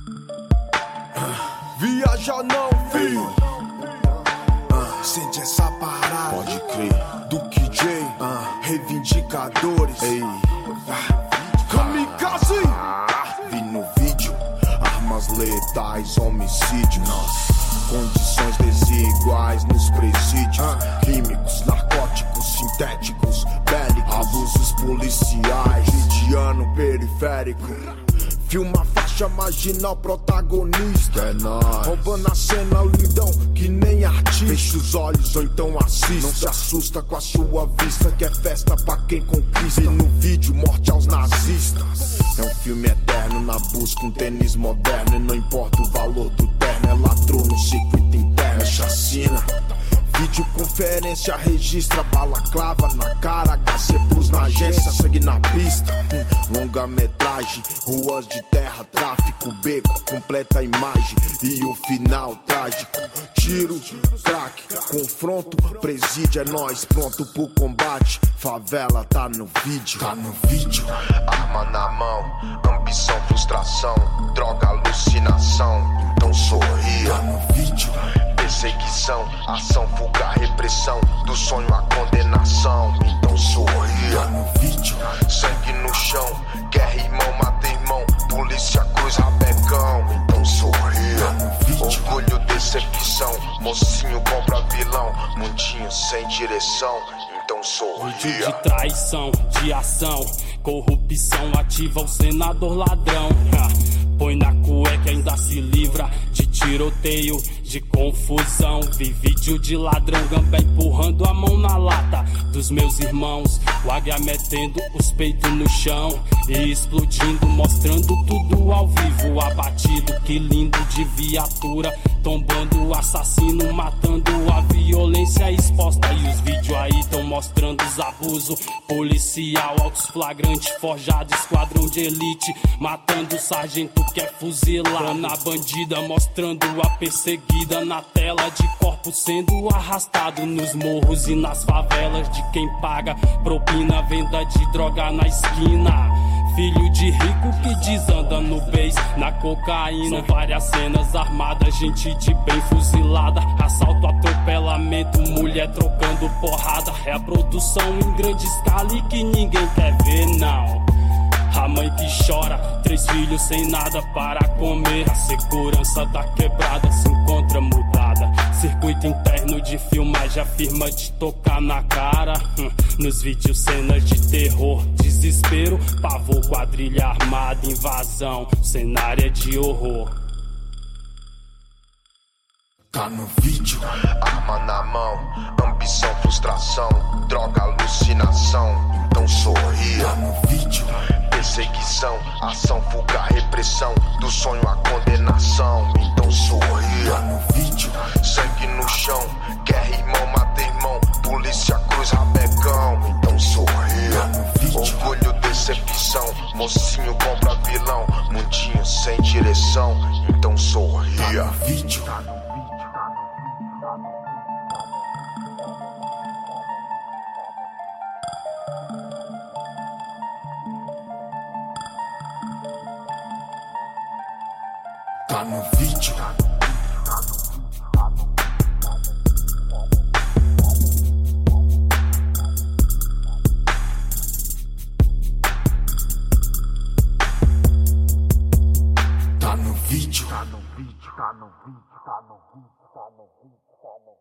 Viaja não, filho. Sente essa parada. Pode crer. Duke J, reivindicadores. Ei. Kamikaze. Vi no vídeo, armas letais, homicídio. Condições desiguais nos presídios. Químicos, narcóticos, sintéticos, bélicos, abusos policiais, lidiano periférico. Filma a faixa marginal, protagonista. É nóis. Roubando a cena, lindão, que nem artista. Fecha os olhos ou então assista. Não se assusta com a sua vista, que é festa pra quem conquista. E no vídeo, morte aos nazistas. É um filme eterno na busca, um tênis moderno. E não importa o valor do terno, é latrou no circuito interno, é chacina. Videoconferência registra balaclava na cara, HC Plus na agência, sangue na pista. Longa-metragem, ruas de terra, tráfico, beco, completa a imagem e o final trágico. Tiro, crack, confronto, presídio, é nós, pronto pro combate. Favela tá no vídeo, tá no vídeo. Arma na mão, ambição, frustração, droga, alucinação, então sorria. Tá no vídeo. Perseguição, ação, fuga, repressão, do sonho à condenação, então sorria. Tá no vídeo. Sangue no chão, guerra, irmão, mata irmão, polícia, cruz, rabecão, então sorria. Tá no vídeo. Orgulho, decepção, mocinho compra vilão, mundinho sem direção, então sorria. De traição, de ação, corrupção, ativa o senador ladrão. Põe na cueca, ainda se livra de tiroteio, de confusão. Vi vídeo de ladrão, gambé empurrando a mão na lata dos meus irmãos. O águia metendo os peitos no chão e explodindo, mostrando tudo ao vivo. Abatido, que lindo, de viatura, tombando o assassino, matando a violência exposta. E os vídeos aí tão mostrando os abusos. Policial, autos flagrantes, forjado, esquadrão de elite, matando o sargento que é fuzilar na bandida, mostrando a perseguida na tela de corpos sendo arrastado nos morros e nas favelas de quem paga propina, venda de droga na esquina. Filho de rico que desanda no base, na cocaína. São várias cenas armadas, gente de bem fuzilada. Assalto, atropelamento, mulher trocando porrada. É a produção em grande escala e que ninguém quer ver, não. A mãe que chora, 3 filhos sem nada para comer. A segurança da quebrada se encontra mudada. Circuito interno de filmagem, afirma de tocar na cara. Nos vídeos cenas de terror, desespero, pavor, quadrilha armada, invasão, cenário é de horror. Tá no vídeo. Arma na mão, ambição, frustração, droga, alucinação, então sorria. Tá no vídeo. Perseguição, ação, fuga, repressão, do sonho à condenação, então sorria. Tá no vídeo. Sangue no chão, guerra, irmão, mata irmão, polícia, cruz, rabecão, então sorria. Tá no vídeo. Orgulho, decepção, mocinho compra vilão, mundinho sem direção, então sorria. Tá no vídeo. Tá no vídeo. Tá no vídeo. Tá no vídeo. Tá no vídeo. Tá no vídeo. Tá no vídeo.